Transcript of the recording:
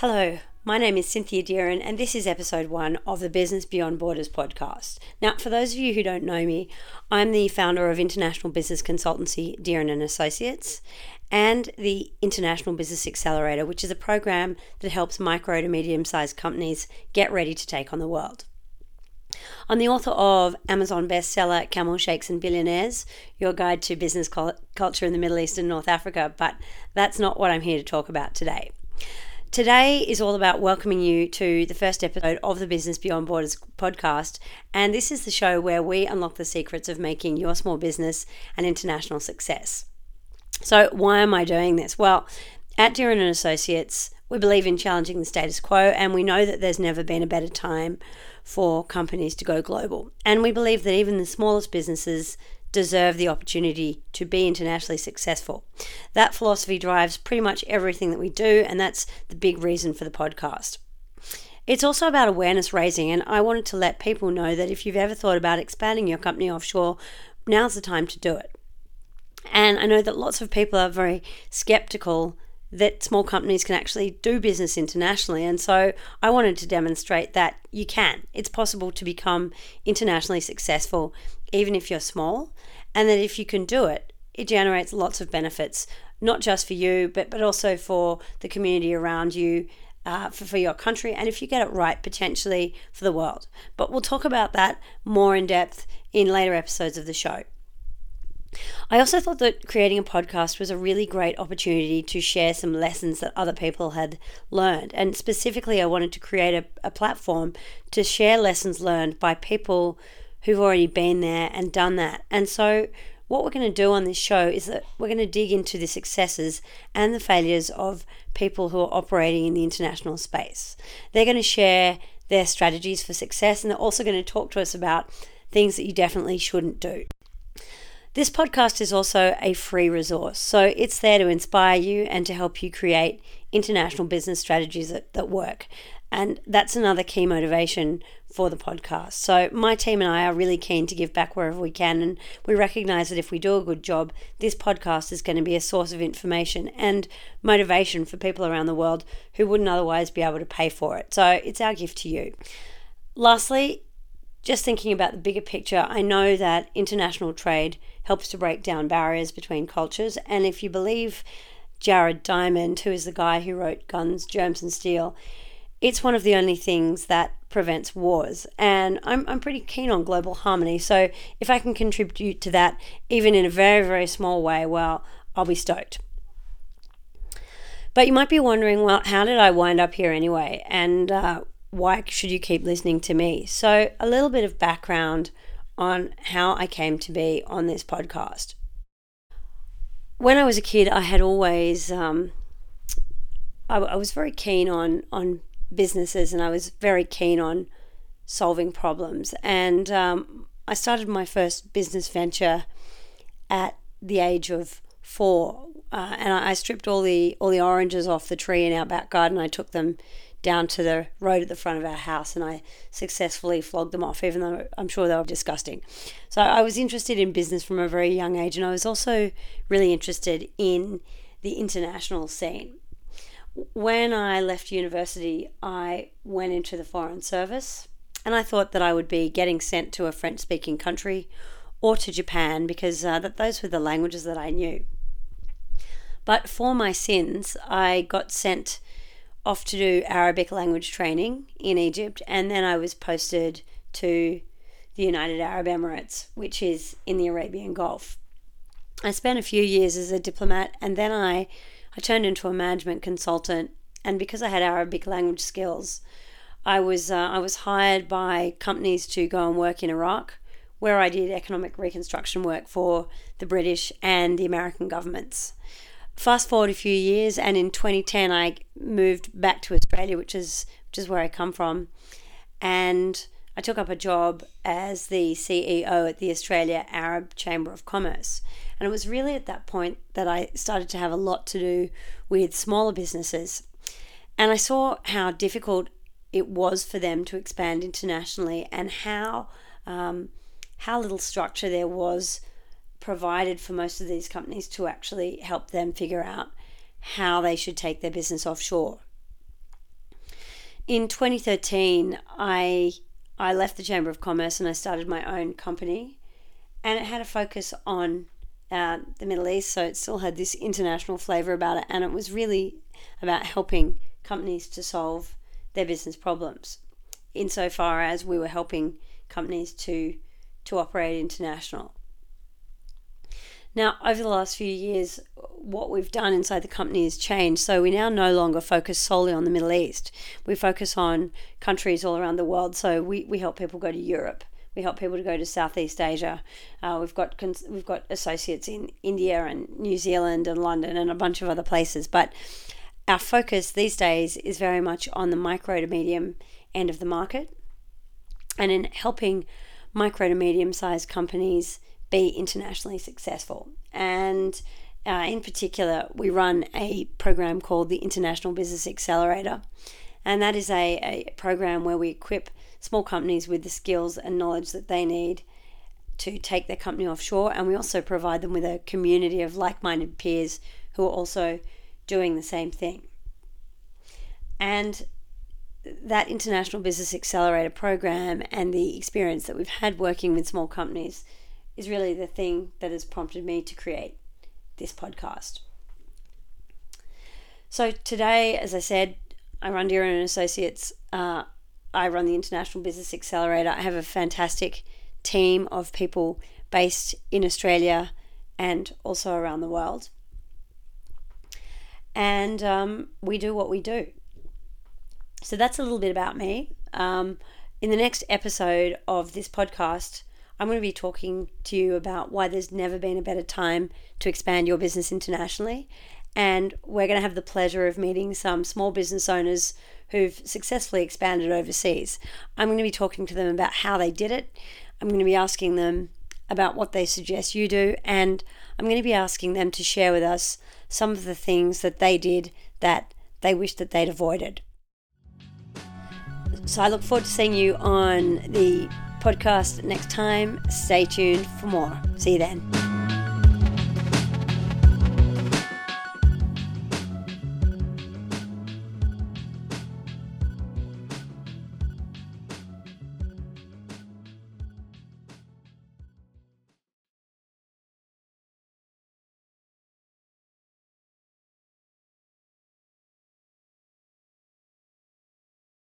Hello, my name is Cynthia Deeren and this is episode 1 of the Business Beyond Borders podcast. Now, for those of you who don't know me, I'm the founder of international business consultancy Deeren and Associates and the International Business Accelerator, which is a program that helps micro to medium-sized companies get ready to take on the world. I'm the author of Amazon bestseller Camel Sheikhs and Billionaires, Your Guide to Business Culture in the Middle East and North Africa, but that's not what I'm here to talk about today. Today is all about welcoming you to the first episode of the Business Beyond Borders podcast, and this is the show where we unlock the secrets of making your small business an international success. So why am I doing this? Well, at Deeren and Associates, we believe in challenging the status quo, and we know that there's never been a better time for companies to go global. And we believe that even the smallest businesses deserve the opportunity to be internationally successful. That philosophy drives pretty much everything that we do, and that's the big reason for the podcast. It's also about awareness raising, and I wanted to let people know that if you've ever thought about expanding your company offshore, now's the time to do it. And I know that lots of people are very skeptical that small companies can actually do business internationally. And so I wanted to demonstrate that you can. It's possible to become internationally successful even if you're small, and that if you can do it, it generates lots of benefits, not just for you, but also for the community around you, for your country, and if you get it right, potentially for the world. But we'll talk about that more in depth in later episodes of the show. I also thought that creating a podcast was a really great opportunity to share some lessons that other people had learned. And specifically, I wanted to create a platform to share lessons learned by people who've already been there and done that. And so what we're going to do on this show is that we're going to dig into the successes and the failures of people who are operating in the international space. They're going to share their strategies for success, and they're also going to talk to us about things that you definitely shouldn't do. This podcast is also a free resource, so it's there to inspire you and to help you create international business strategies that work. And that's another key motivation for the podcast. So my team and I are really keen to give back wherever we can, and we recognize that if we do a good job, this podcast is going to be a source of information and motivation for people around the world who wouldn't otherwise be able to pay for it. So it's our gift to you. Lastly, just thinking about the bigger picture, I know that international trade helps to break down barriers between cultures. And if you believe Jared Diamond, who is the guy who wrote Guns, Germs and Steel, it's one of the only things that prevents wars. And I'm pretty keen on global harmony. So if I can contribute to that, even in a very, very small way, well, I'll be stoked. But you might be wondering, well, how did I wind up here anyway? And why should you keep listening to me? So a little bit of background on how I came to be on this podcast. When I was a kid, I had always, I was very keen on businesses, and I was very keen on solving problems. And I started my first business venture at the age of 4, and I stripped all the oranges off the tree in our back garden. I took them down to the road at the front of our house, and I successfully flogged them off, even though I'm sure they were disgusting. So I was interested in business from a very young age, and I was also really interested in the international scene. When I left university, I went into the Foreign Service, and I thought that I would be getting sent to a French-speaking country or to Japan, because those were the languages that I knew. But for my sins, I got sent off to do Arabic language training in Egypt, and then I was posted to the United Arab Emirates, which is in the Arabian Gulf. I spent a few years as a diplomat, and then I turned into a management consultant, and because I had Arabic language skills, I was hired by companies to go and work in Iraq, where I did economic reconstruction work for the British and the American governments. Fast forward a few years, and in 2010 I moved back to Australia, which is where I come from, and I took up a job as the CEO at the Australia Arab Chamber of Commerce. And it was really at that point that I started to have a lot to do with smaller businesses, and I saw how difficult it was for them to expand internationally, and how little structure there was provided for most of these companies to actually help them figure out how they should take their business offshore. In 2013, I left the Chamber of Commerce and I started my own company, and it had a focus on the Middle East, so it still had this international flavor about it, and it was really about helping companies to solve their business problems, insofar as we were helping companies to operate international. Now, over the last few years, what we've done inside the company has changed. So we now no longer focus solely on the Middle East. We focus on countries all around the world. So we help people go to Europe. We help people to go to Southeast Asia. We've got associates in India and New Zealand and London and a bunch of other places. But our focus these days is very much on the micro to medium end of the market, and in helping micro to medium sized companies be internationally successful. And in particular, we run a program called the International Business Accelerator, and that is a program where we equip small companies with the skills and knowledge that they need to take their company offshore, and we also provide them with a community of like-minded peers who are also doing the same thing. And that International Business Accelerator program and the experience that we've had working with small companies is really the thing that has prompted me to create this podcast. So today, as I said, I run Deeren & Associates. I run the International Business Accelerator. I have a fantastic team of people based in Australia and also around the world. And we do what we do. So that's a little bit about me. In the next episode of this podcast, I'm going to be talking to you about why there's never been a better time to expand your business internationally. And we're going to have the pleasure of meeting some small business owners who've successfully expanded overseas. I'm going to be talking to them about how they did it. I'm going to be asking them about what they suggest you do. And I'm going to be asking them to share with us some of the things that they did that they wish that they'd avoided. So I look forward to seeing you on the podcast next time. Stay tuned for more. See you then.